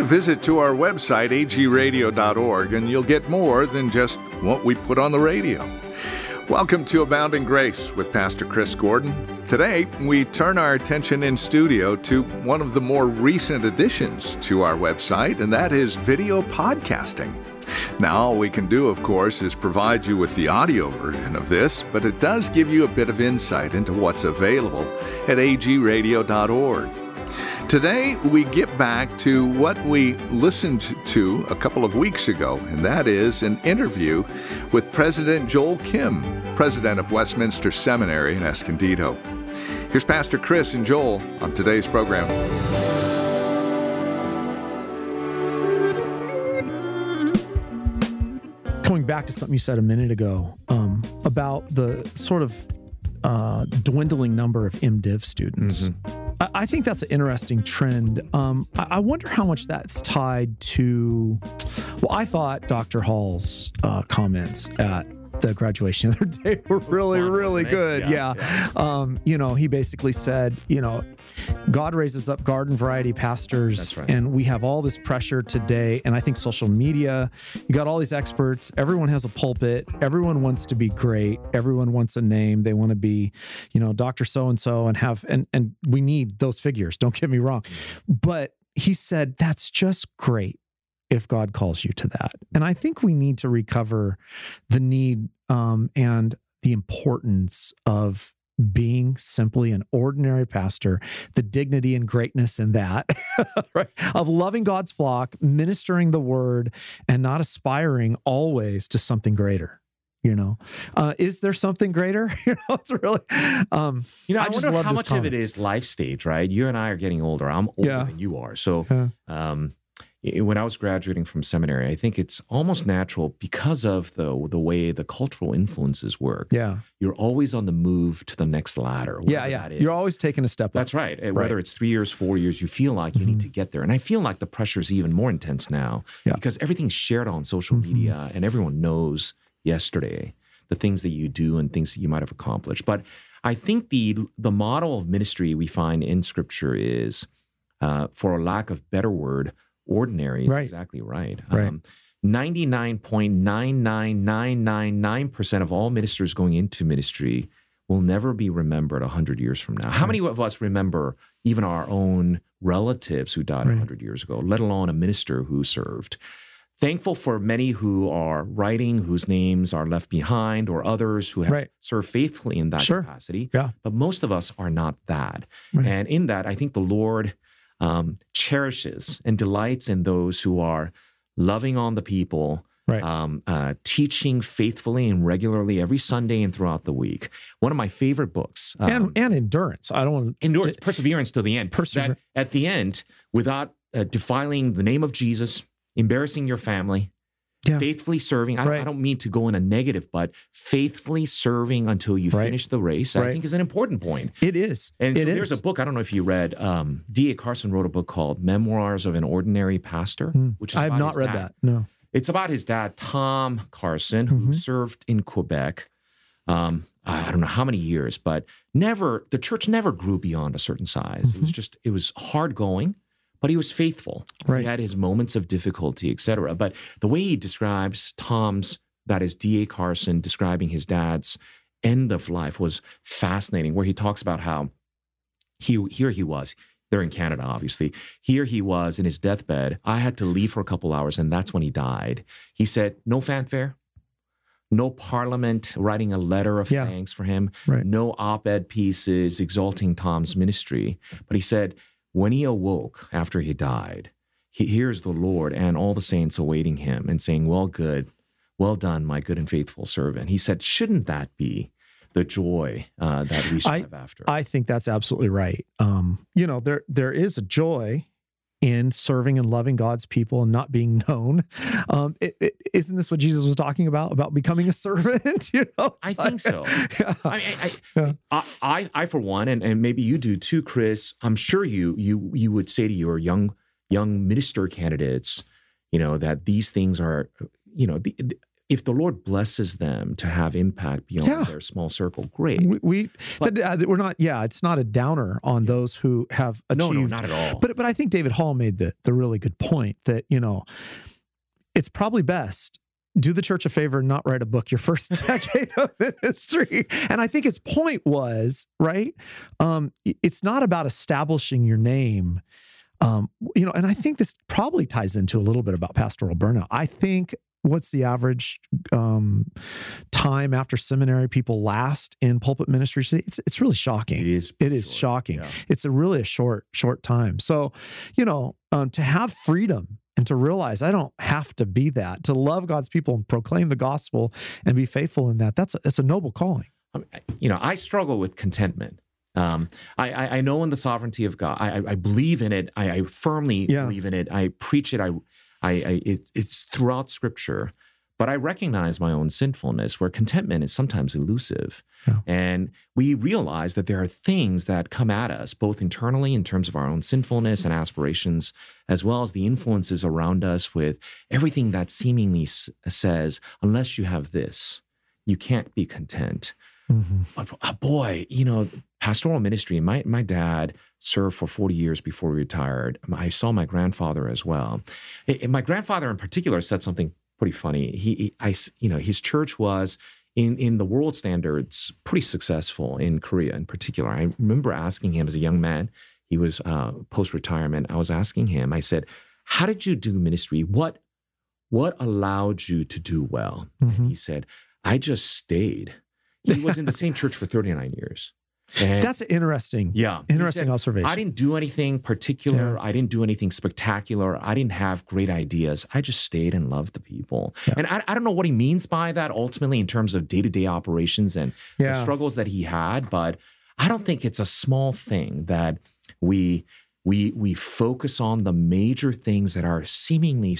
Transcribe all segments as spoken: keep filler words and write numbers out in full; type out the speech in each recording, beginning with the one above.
visit to our website, a g radio dot org, and you'll get more than just what we put on the radio. Welcome to Abounding Grace with Pastor Chris Gordon. Today, we turn our attention in studio to one of the more recent additions to our website, and that is video podcasting. Now, all we can do, of course, is provide you with the audio version of this, but it does give you a bit of insight into what's available at a g radio dot org. Today, we get back to what we listened to a couple of weeks ago, and that is an interview with President Joel Kim, president of Westminster Seminary in Escondido. Here's Pastor Chris and Joel on today's program. Going back to something you said a minute ago um, about the sort of uh, dwindling number of MDiv students. Mm-hmm. I think that's an interesting trend. Um, I wonder how much that's tied to, well, I thought Doctor Hall's uh, comments at the graduation the other day were really, fun, really good. Yeah. yeah. yeah. Um, you know, he basically said, you know, God raises up garden variety pastors, That's right. and we have all this pressure today. And I think social media, you got all these experts. Everyone has a pulpit. Everyone wants to be great. Everyone wants a name. They want to be, you know, Doctor So-and-so and have, and, and we need those figures. Don't get me wrong. But he said, that's just great if God calls you to that. And I think we need to recover the need um, and the importance of being simply an ordinary pastor, the dignity and greatness in that, right? Of loving God's flock, ministering the word, and not aspiring always to something greater. You know, uh, is there something greater? You know, it's really, um, you know, I, I just wonder love how much comments. of it is life stage, right? You and I are getting older. I'm older yeah. than you are. So, yeah. um, when I was graduating from seminary, I think it's almost natural because of the the way the cultural influences work. Yeah. You're always on the move to the next ladder. Yeah, yeah. That You're always taking a step up. That's right. right. Whether it's three years, four years, you feel like you mm-hmm. need to get there. And I feel like the pressure is even more intense now yeah. because everything's shared on social mm-hmm. media and everyone knows yesterday the things that you do and things that you might have accomplished. But I think the the model of ministry we find in Scripture is, uh, for a lack of better word, ordinary is right. exactly right. right. Um, ninety-nine point nine nine nine nine nine percent of all ministers going into ministry will never be remembered one hundred years from now. Right. How many of us remember even our own relatives who died right. one hundred years ago, let alone a minister who served? Thankful for many who are writing, whose names are left behind, or others who have right. served faithfully in that sure. capacity. Yeah. But most of us are not that. Right. And in that, I think the Lord Um, cherishes and delights in those who are loving on the people, right. um, uh, teaching faithfully and regularly every Sunday and throughout the week. One of my favorite books. Um, and, and endurance. I don't want to... Endurance, perseverance till the end. Persever- that at the end, without uh, defiling the name of Jesus, embarrassing your family, yeah. faithfully serving. I, right. I don't mean to go in a negative, but faithfully serving until you right. finish the race, right. I think is an important point. It is. And it so there's is. a book, I don't know if you read, um, D A Carson wrote a book called Memoirs of an Ordinary Pastor, mm. which is I have about not his read dad. that, no. It's about his dad, Tom Carson, who mm-hmm. served in Quebec, um, I don't know how many years, but never, the church never grew beyond a certain size. Mm-hmm. It was just, it was hard going. But he was faithful. Right. He had his moments of difficulty, et cetera. But the way he describes Tom's, that is D A Carson, describing his dad's end of life was fascinating, where he talks about how he here he was. They're in Canada, obviously. Here he was in his deathbed. I had to leave for a couple hours, and that's when he died. He said, no fanfare, no parliament writing a letter of yeah. thanks for him, right. no op-ed pieces exalting Tom's ministry. But he said, when he awoke after he died, he hears the Lord and all the saints awaiting him and saying, well, good, well done, my good and faithful servant. He said, shouldn't that be the joy uh, that we strive I, after? I think that's absolutely right. Um, you know, there there is a joy in serving and loving God's people and not being known. Um, it, it, isn't this what Jesus was talking about, about becoming a servant? You know, I like, think so. Yeah. I, I, yeah. I, I, I, for one, and, and maybe you do too, Chris, I'm sure you you you would say to your young young minister candidates, you know, that these things are, you know, the, the, if the Lord blesses them to have impact beyond Yeah. their small circle, great. We, we But- that, uh, we're not. Yeah, it's not a downer on those who have achieved. No, no, not at all. But but I think David Hall made the the really good point that, you know, it's probably best, do the church a favor and not write a book your first decade of ministry. And I think his point was, right, um, it's not about establishing your name. Um, you know, and I think this probably ties into a little bit about pastoral burnout. I think what's the average um, time after seminary people last in pulpit ministry? It's it's really shocking. It is. It is short. shocking. Yeah. It's a really a short short time. So, you know, um, to have freedom and to realize I don't have to be that, to love God's people and proclaim the gospel and be faithful in that, that's a, that's a noble calling. I mean, you know, I struggle with contentment. Um, I, I, I know in the sovereignty of God. I, I, I believe in it. I, I firmly Yeah. believe in it. I preach it. I, I, I it, it's throughout Scripture. But I recognize my own sinfulness, where contentment is sometimes elusive. Yeah. And we realize that there are things that come at us, both internally in terms of our own sinfulness and aspirations, as well as the influences around us with everything that seemingly s- says, unless you have this, you can't be content. Mm-hmm. But, uh, boy, you know, pastoral ministry, my, my dad served for forty years before he retired. I saw my grandfather as well. And my grandfather in particular said something pretty funny. He, he I, you know, his church was in, in the world standards pretty successful in Korea in particular. I remember asking him as a young man, he was uh, post-retirement. I was asking him, I said, how did you do ministry? What, what allowed you to do well? Mm-hmm. And he said, I just stayed. He was in the same church for thirty-nine years. And That's interesting. yeah, he Interesting said, observation. I didn't do anything particular. Yeah. I didn't do anything spectacular. I didn't have great ideas. I just stayed and loved the people. Yeah. And I, I don't know what he means by that ultimately in terms of day-to-day operations and Yeah. the struggles that he had. But I don't think it's a small thing that we we we focus on the major things that are seemingly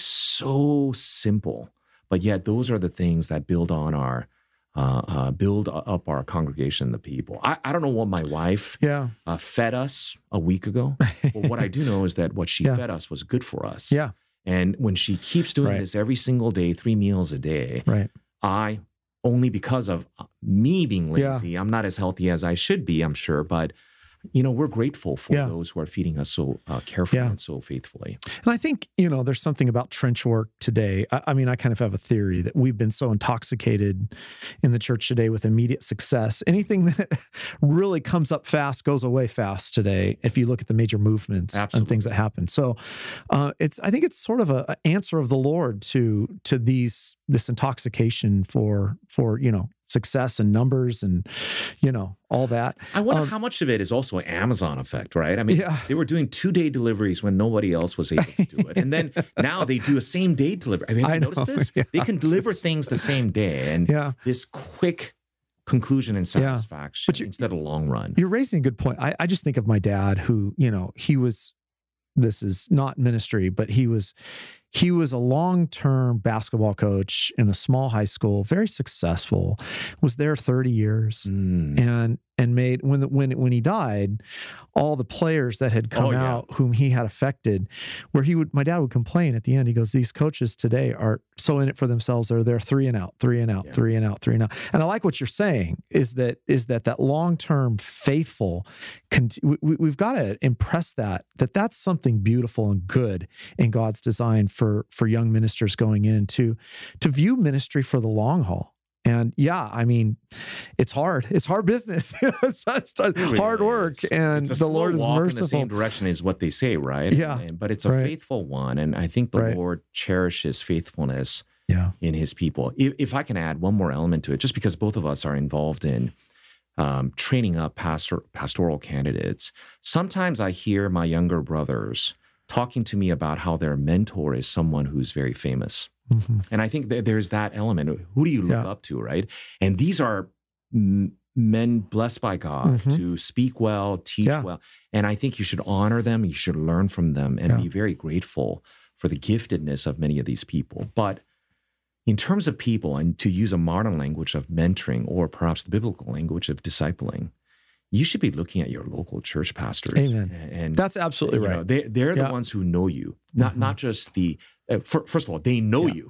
so simple, but yet those are the things that build on our Uh, uh, build up our congregation, the people. I, I don't know what my wife Yeah. uh, fed us a week ago, but what I do know is that what she Yeah. fed us was good for us. Yeah. And when she keeps doing Right. this every single day, three meals a day, Right. I, only because of me being Yeah. lazy, I'm not as healthy as I should be, I'm sure, but you know, we're grateful for Yeah. those who are feeding us so uh, carefully Yeah. and so faithfully. And I think, you know, there's something about trench work today. I, I mean, I kind of have a theory that we've been so intoxicated in the church today with immediate success. Anything that really comes up fast goes away fast today, if you look at the major movements Absolutely. and things that happen. So uh, it's, I think it's sort of a, a answer of the Lord to to these this intoxication for for you know success and numbers and you know all that. I wonder Um, how much of it is also an Amazon effect, right? I mean, Yeah. they were doing two-day deliveries when nobody else was able to do it. And then now they do a same-day delivery. I mean, have I you know. noticed this? Yeah, They can it's deliver just- things the same day. And Yeah. this quick conclusion and Yeah. satisfaction But you- instead of long run. You're raising a good point. I, I just think of my dad who, you know, he was, this is not ministry, but he was, he was a long-term basketball coach in a small high school, very successful, was there thirty years Mm. and, and made, when, the, when, when he died, all the players that had come Oh, yeah. out whom he had affected, where he would, my dad would complain at the end, he goes, these coaches today are so in it for themselves. They're, they're three and out, three and out, Yeah. three and out, three and out. And I like what you're saying is that, is that that long-term faithful, cont- we, we- we've got to impress that, that that's something beautiful and good in God's design for, for young ministers going in to, to view ministry for the long haul. And yeah, I mean, it's hard. It's hard business. it's, it's It really hard work, is. and It's a the slow Lord is walk merciful. in the same direction is what they say, right? Yeah. And- but it's a Right. faithful one. And I think the Right. Lord cherishes faithfulness Yeah. in his people. If, if I can add one more element to it, just because both of us are involved in um, training up pastor, pastoral candidates, sometimes I hear my younger brothers talking to me about how their mentor is someone who's very famous. Mhm. And I think that there's that element. Who do you look Yeah. up to, right? And these are m- men blessed by God Mhm. to speak well, teach Yeah. well. And I think you should honor them. You should learn from them and Yeah. be very grateful for the giftedness of many of these people. But in terms of people, and to use a modern language of mentoring or perhaps the biblical language of discipling, you should be looking at your local church pastors. Amen. And That's absolutely you right. know, they, they're Yeah. the ones who know you, not Mhm. not just the, uh, fir- first of all, they know Yeah. you.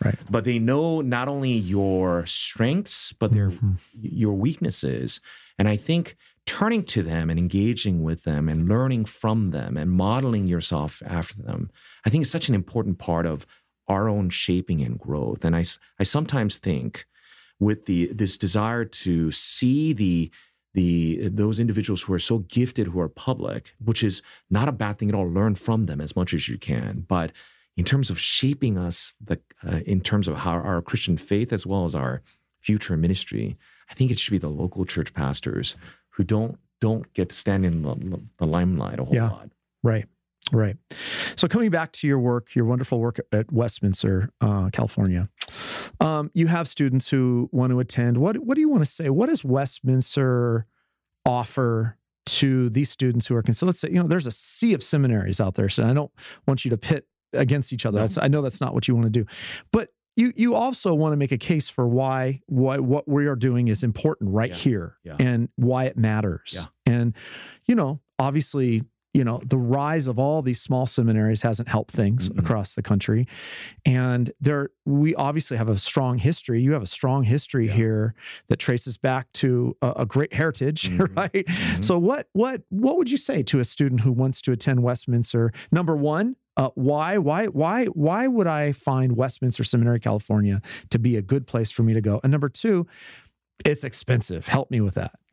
Right. But they know not only your strengths, but their mm-hmm. your weaknesses. And I think turning to them and engaging with them and learning from them and modeling yourself after them, I think is such an important part of our own shaping and growth. And I, I sometimes think with the this desire to see the the those individuals who are so gifted, who are public, which is not a bad thing at all, learn from them as much as you can. But in terms of shaping us, the uh, in terms of how our Christian faith as well as our future ministry, I think it should be the local church pastors who don't don't get to stand in the, the limelight a whole yeah, lot. Right, right. So coming back to your work, your wonderful work at Westminster, uh, California, um, you have students who want to attend. What what do you want to say? What does Westminster offer to these students who are considered? Let's say, you know, there's a sea of seminaries out there, so I don't want you to pit against each other. No. That's, I know that's not what you want to do, but you you also want to make a case for why why what we are doing is important right yeah. here yeah. and why it matters. Yeah. And you know, obviously, you know, the rise of all these small seminaries hasn't helped things mm-hmm. across the country, and there we obviously have a strong history. You have a strong history yeah. here that traces back to a, a great heritage, mm-hmm. right? Mm-hmm. So what what what would you say to a student who wants to attend Westminster? Number one. Uh, why, why, why, why would I find Westminster Seminary, California to be a good place for me to go? And number two, it's expensive. Help me with that.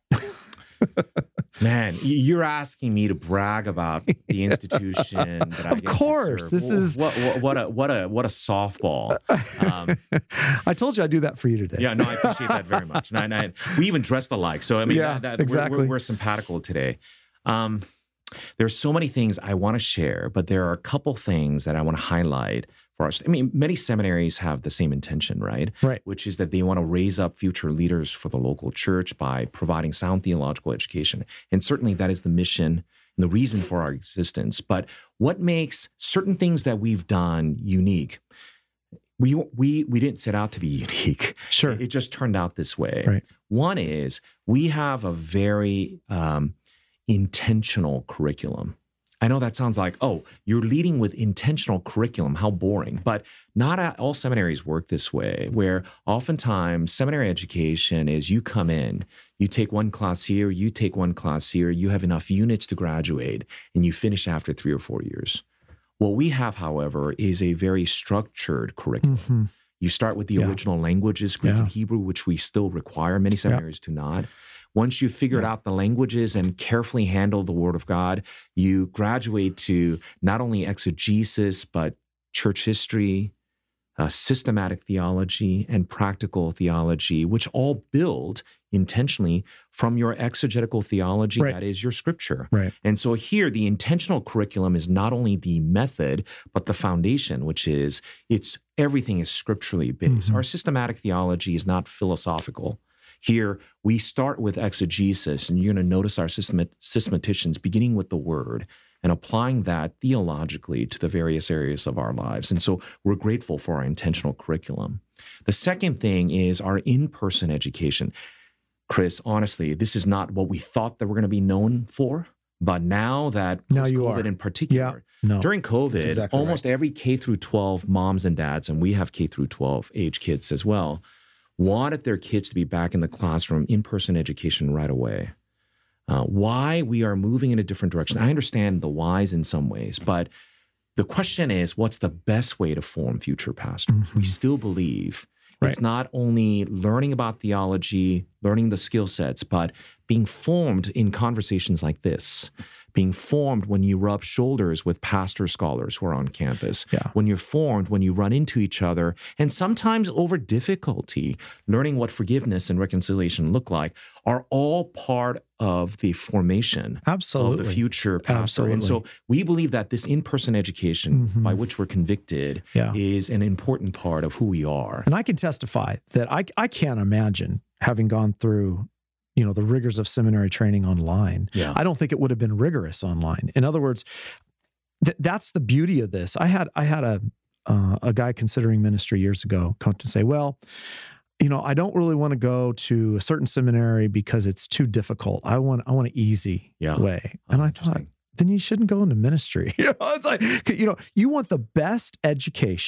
Man, you're asking me to brag about the institution that I Of course, this well, is what, what, what a what a what a softball. Um, I told you I'd do that for you today. Yeah, no, I appreciate that very much. And I, and I, we even dressed alike, so I mean, yeah, that, that, exactly. we're, we're, we're simpatical today. Um, There's so many things I want to share, but there are a couple things that I want to highlight for us. I mean, many seminaries have the same intention, right? Right. Which is that they want to raise up future leaders for the local church by providing sound theological education. And certainly that is the mission and the reason for our existence. But what makes certain things that we've done unique? We we we didn't set out to be unique. Sure. It just turned out this way. Right. One is we have a very um, intentional curriculum. I know that sounds like, oh, you're leading with intentional curriculum. How boring. But not all seminaries work this way, where oftentimes seminary education is you come in, you take one class here, you take one class here, you have enough units to graduate, and you finish after three or four years. What we have, however, is a very structured curriculum. Mm-hmm. You start with the yeah. original languages, Greek yeah. and Hebrew, which we still require. Many seminaries yeah. do not. Once you've figured yeah. out the languages and carefully handle the Word of God, you graduate to not only exegesis, but church history, uh, systematic theology, and practical theology, which all build intentionally from your exegetical theology, right. that is your scripture. Right. And so here, the intentional curriculum is not only the method, but the foundation, which is it's everything is scripturally based. Mm-hmm. Our systematic theology is not philosophical. Here, we start with exegesis, and you're going to notice our systemat- systematicians beginning with the word and applying that theologically to the various areas of our lives. And so we're grateful for our intentional curriculum. The second thing is our in-person education. Chris, honestly, this is not what we thought that we're going to be known for, but now that post-COVID in particular, yeah. no, during COVID, exactly almost right. every K through twelve moms and dads, and we have K through twelve age kids as well, wanted their kids to be back in the classroom, in-person education right away. Uh, why we are moving in a different direction. I understand the whys in some ways, but the question is, what's the best way to form future pastors? Mm-hmm. We still believe right. it's not only learning about theology, learning the skill sets, but being formed in conversations like this, being formed when you rub shoulders with pastor scholars who are on campus, yeah. when you're formed, when you run into each other, and sometimes over difficulty, learning what forgiveness and reconciliation look like, are all part of the formation Absolutely. of the future pastor. Absolutely. And so we believe that this in-person education mm-hmm. by which we're convicted yeah. is an important part of who we are. And I can testify that I, I can't imagine having gone through you know, the rigors of seminary training online. Yeah. I don't think it would have been rigorous online. In other words, th- that's the beauty of this. I had I had a uh, a guy considering ministry years ago come to say, well, you know, I don't really want to go to a certain seminary because it's too difficult. I want I want an easy yeah. way. Oh, and I thought, then you shouldn't go into ministry. You know, it's like, you know, you want the best education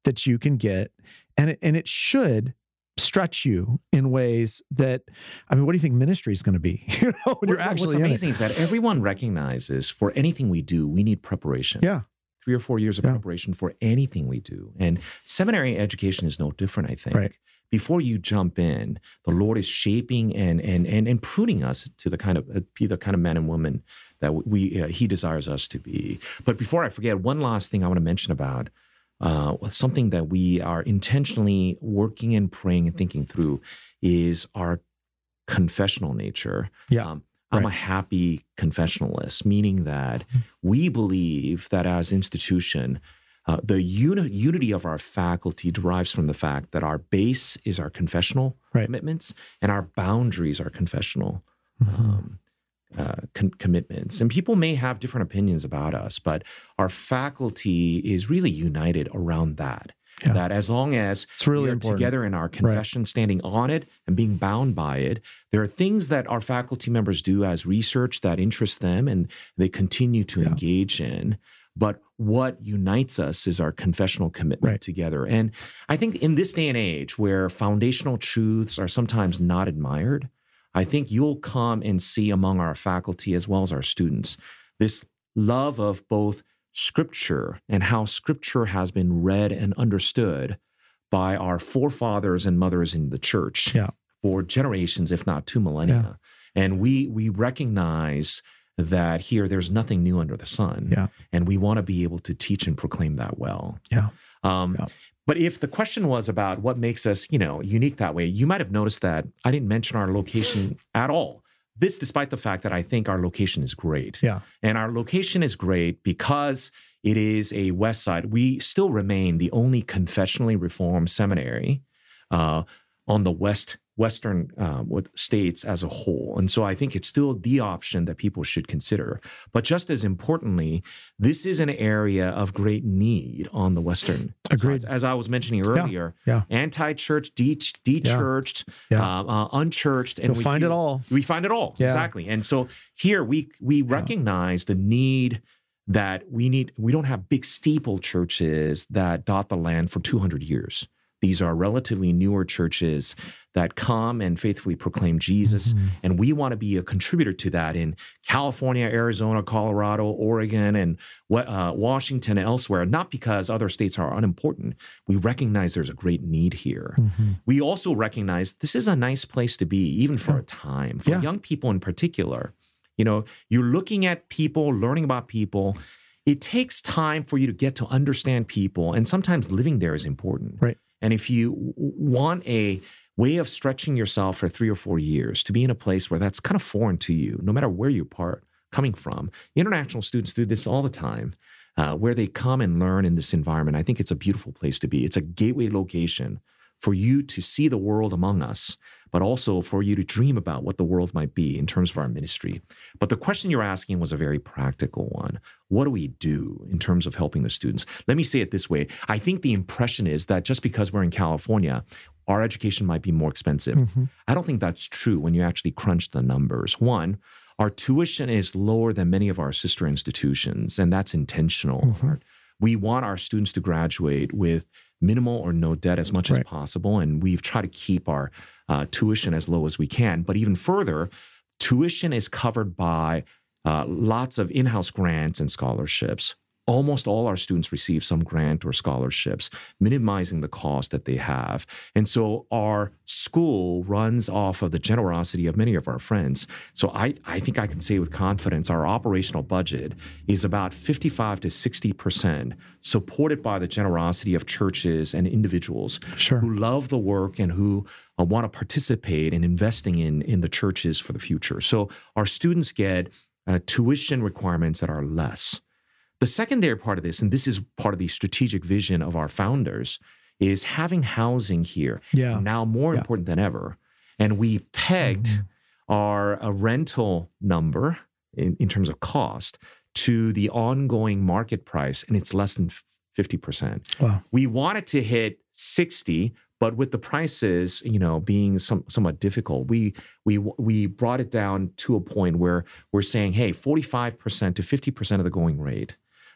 that you can get, and it, and it should stretch you in ways that, I mean, what do you think ministry is going to be? You know, when you're What- actually What's in amazing it. is that everyone recognizes for anything we do, we need preparation. Yeah, Three or four years of Yeah. preparation for anything we do. And seminary education is no different, I think. Right. Before you jump in, the Lord is shaping and and and, and pruning us to the kind of uh, be the kind of men and women that we uh, He desires us to be. But before I forget, one last thing I want to mention about uh, something that we are intentionally working and praying and thinking through is our confessional nature. Yeah. Um, I'm a Right. happy confessionalist, meaning that we believe that as institution, uh, the uni- unity of our faculty derives from the fact that our base is our confessional Right. commitments and our boundaries are confessional um, uh, con- commitments. And people may have different opinions about us, but our faculty is really united around that. Yeah. That as long as It's really we are important. together in our confession, standing on it and being bound by it, there are things that our faculty members do as research that interests them and they continue to Yeah. engage in. But what unites us is our confessional commitment Right. together. And I think in this day and age where foundational truths are sometimes not admired, I think you'll come and see among our faculty as well as our students this love of both Scripture and how Scripture has been read and understood by our forefathers and mothers in the church Yeah. for generations, if not two millennia. And we we recognize that here there's nothing new under the sun. Yeah. And we want to be able to teach and proclaim that well. Yeah. Um, Yeah. But if the question was about what makes us, you know, unique that way, you might have noticed that I didn't mention our location at all. This, despite the fact that I think our location is great. Yeah. And our location is great because it is a West Side. We still remain the only confessionally reformed seminary uh, on the West Western uh, states as a whole. And so I think it's still the option that people should consider. But just as importantly, this is an area of great need on the Western Agreed. sides. As I was mentioning earlier, Yeah. anti-church, de- de-churched, Yeah. Uh, uh, unchurched. And You'll we find feel- it all. We find it all, Yeah. exactly. And so here we we recognize the need that we need, we don't have big steeple churches that dot the land for two hundred years. These are relatively newer churches that come and faithfully proclaim Jesus. Mm-hmm. And we want to be a contributor to that in California, Arizona, Colorado, Oregon, and uh, Washington, and elsewhere, not because other states are unimportant. We recognize there's a great need here. Mm-hmm. We also recognize this is a nice place to be, even for a time, for Yeah. young people in particular. You know, you're looking at people, learning about people. It takes time for you to get to understand people. And sometimes living there is important. Right. And if you w- want a way of stretching yourself for three or four years to be in a place where that's kind of foreign to you, no matter where you're part, coming from, international students do this all the time, uh, where they come and learn in this environment. I think it's a beautiful place to be. It's a gateway location for you to see the world among us, but also for you to dream about what the world might be in terms of our ministry. But the question you're asking was a very practical one. What do we do in terms of helping the students? Let me say it this way. I think the impression is that just because we're in California, our education might be more expensive. Mm-hmm. I don't think that's true when you actually crunch the numbers. One, our tuition is lower than many of our sister institutions, and that's intentional. Mm-hmm. We want our students to graduate with minimal or no debt as much Right. as possible, and we've tried to keep our uh, tuition as low as we can. But even further, tuition is covered by uh, lots of in-house grants and scholarships. Almost all our students receive some grant or scholarships, minimizing the cost that they have. And so our school runs off of the generosity of many of our friends. So I, I think I can say with confidence, our operational budget is about fifty-five to sixty percent supported by the generosity of churches and individuals Sure. who love the work and who uh, want to participate in investing in, in the churches for the future. So our students get uh, tuition requirements that are less. The secondary part of this, and this is part of the strategic vision of our founders, is having housing here Yeah. now more Yeah. important than ever. And we pegged Mm-hmm. our a rental number in, in terms of cost to the ongoing market price, and it's less than fifty percent. Wow. We wanted to hit sixty, but with the prices, you know, being some, somewhat difficult, we we we brought it down to a point where we're saying, hey, forty-five percent to fifty percent of the going rate.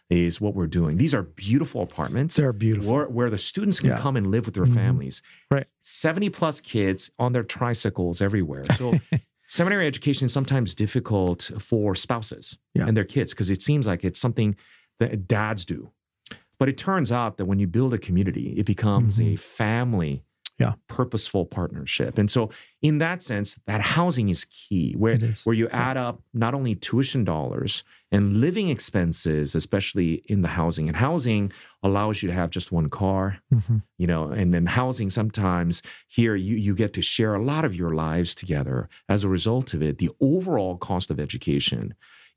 is what we're doing. These are beautiful apartments. They're beautiful. Where, where the students can Yeah. come and live with their Mhm. families. Right. seventy plus kids on their tricycles everywhere. So seminary education is sometimes difficult for spouses Yeah. and their kids because it seems like it's something that dads do. But it turns out that when you build a community, it becomes Mhm. a family Yeah. purposeful partnership. And so in that sense, that housing is key, where, It is. where you add up not only tuition dollars and living expenses, especially in the housing. And housing allows you to have just one car, Mhm. you know, and then housing sometimes here you, you get to share a lot of your lives together. As a result of it, the overall cost of education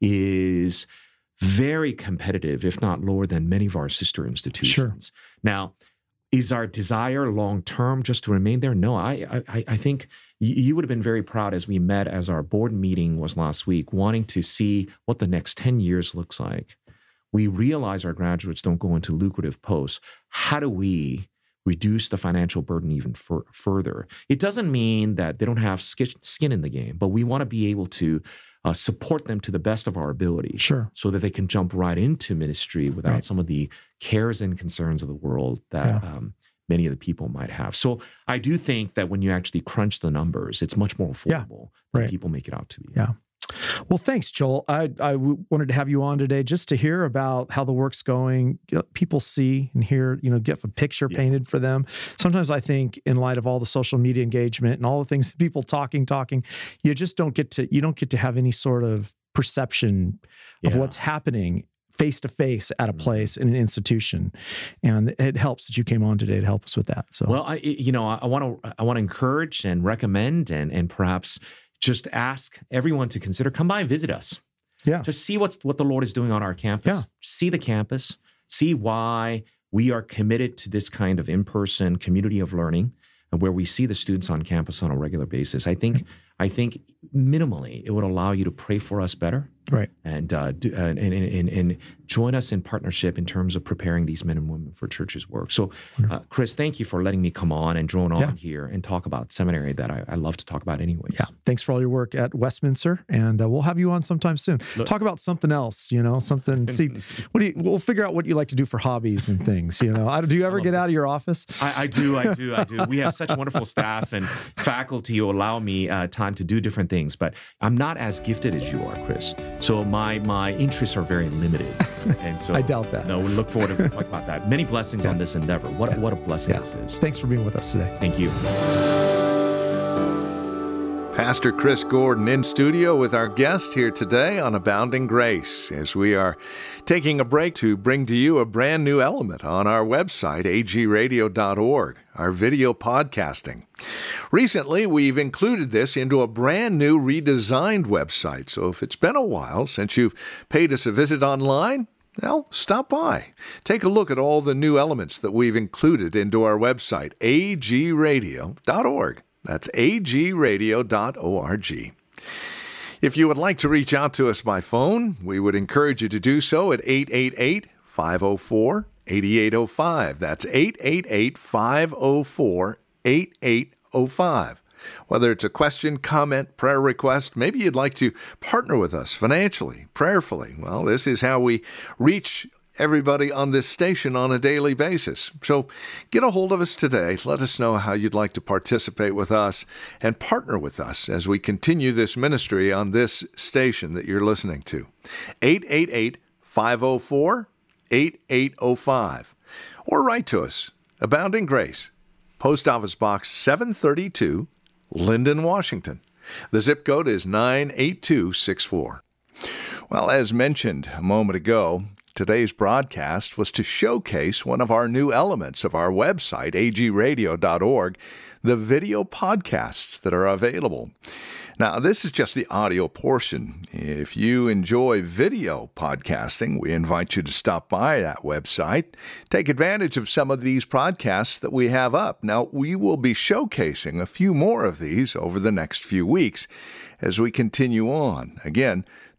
is very competitive, if not lower than many of our sister institutions. Now, is our desire long term just to remain there? No, I I, I think you would have been very proud as we met as our board meeting was last week, wanting to see what the next ten years looks like. We realize our graduates don't go into lucrative posts. How do we reduce the financial burden even fur- further? It doesn't mean that they don't have sk- skin in the game, but we want to be able to uh, support them to the best of our ability, Sure. so that they can jump right into ministry without Right. some of the cares and concerns of the world that Yeah. um, many of the people might have. So I do think that when you actually crunch the numbers, it's much more Yeah. affordable than Right. people make it out to be. Yeah. Well, thanks, Joel. I, I w- wanted to have you on today just to hear about how the work's going. Get people see and hear, you know, get a picture Yeah. painted for them. Sometimes I think in light of all the social media engagement and all the things, people talking, talking, you just don't get to, you don't get to have any sort of perception of Yeah. what's happening face to face at a Mhm. place in an institution. And it helps that you came on today to help us with that. So, Well, I, you know, I want to, I want to encourage and recommend, and and perhaps just ask everyone to consider come by and visit us. yeah. Just see what's what the Lord is doing on our campus. Yeah. See the campus. See why we are committed to this kind of in-person community of learning, and where we see the students on campus on a regular basis. I think, I think, minimally, it would allow you to pray for us better. Right. And, uh, do, uh, and, and, and, and join us in partnership in terms of preparing these men and women for church's work. So, uh, Chris, thank you for letting me come on and drone on Yeah. here and talk about seminary that I, I love to talk about anyways. Yeah. Thanks for all your work at Westminster. And uh, we'll have you on sometime soon. Look- Talk about something else, you know, something. See, what do you, we'll figure out what you like to do for hobbies and things, you know. I, do you ever love get that. out of your office? I, I do, I do, I do. We have such wonderful staff and faculty who allow me uh, time to do different things, but I'm not as gifted as you are, Chris. So my my interests are very limited, and so I doubt that. No, we look forward to talking about that. Many blessings Yeah. on this endeavor. What Yeah. what a blessing Yeah. this is. Thanks for being with us today. Thank you. Pastor Chris Gordon in studio with our guest here today on Abounding Grace, as we are taking a break to bring to you a brand new element on our website, a g radio dot org, our video podcasting. Recently, we've included this into a brand new redesigned website, so if it's been a while since you've paid us a visit online, well, stop by. Take a look at all the new elements that we've included into our website, a g radio dot org. That's a g radio dot org. If you would like to reach out to us by phone, we would encourage you to do so at eight eight eight, five oh four, eight eight oh five. That's eight eight eight, five oh four, eight eight oh five. Whether it's a question, comment, prayer request, maybe you'd like to partner with us financially, prayerfully. Well, this is how we reach everybody on this station on a daily basis. So get a hold of us today. Let us know how you'd like to participate with us and partner with us as we continue this ministry on this station that you're listening to. eight eight eight, five oh four, eight eight oh five. Or write to us, Abounding Grace, Post Office Box seven thirty-two, Linden, Washington. The zip code is nine eight two six four. Well, as mentioned a moment ago, today's broadcast was to showcase one of our new elements of our website, a g radio dot org, the video podcasts that are available. Now, this is just the audio portion. If you enjoy video podcasting, we invite you to stop by that website, take advantage of some of these podcasts that we have up. Now, we will be showcasing a few more of these over the next few weeks as we continue on. Again,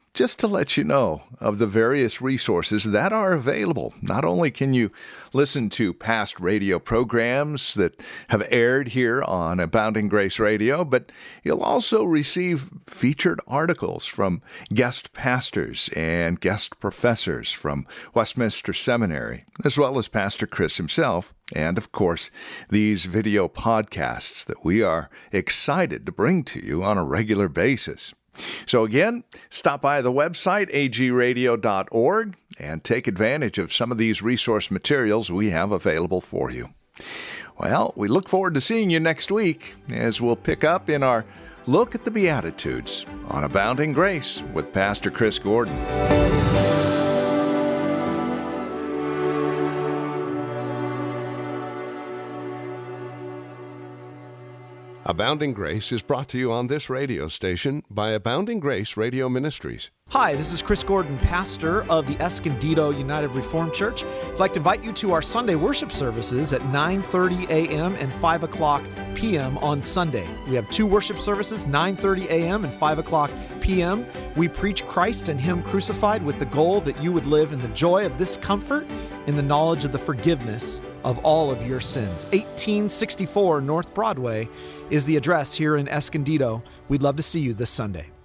just to let you know of the various resources that are available. Not only can you listen to past radio programs that have aired here on Abounding Grace Radio, but you'll also receive featured articles from guest pastors and guest professors from Westminster Seminary, as well as Pastor Chris himself, and of course, these video podcasts that we are excited to bring to you on a regular basis. So again, stop by the website, a g radio dot org, and take advantage of some of these resource materials we have available for you. Well, we look forward to seeing you next week as we'll pick up in our Look at the Beatitudes on Abounding Grace with Pastor Chris Gordon. Abounding Grace is brought to you on this radio station by Abounding Grace Radio Ministries. Hi, this is Chris Gordon, pastor of the Escondido United Reformed Church. I'd like to invite you to our Sunday worship services at nine thirty a.m. and five o'clock p.m. on Sunday. We have two worship services, nine thirty a.m. and five o'clock p.m. We preach Christ and Him crucified with the goal that you would live in the joy of this comfort, in the knowledge of the forgiveness of all of your sins. eighteen sixty-four North Broadway is the address here in Escondido. We'd love to see you this Sunday.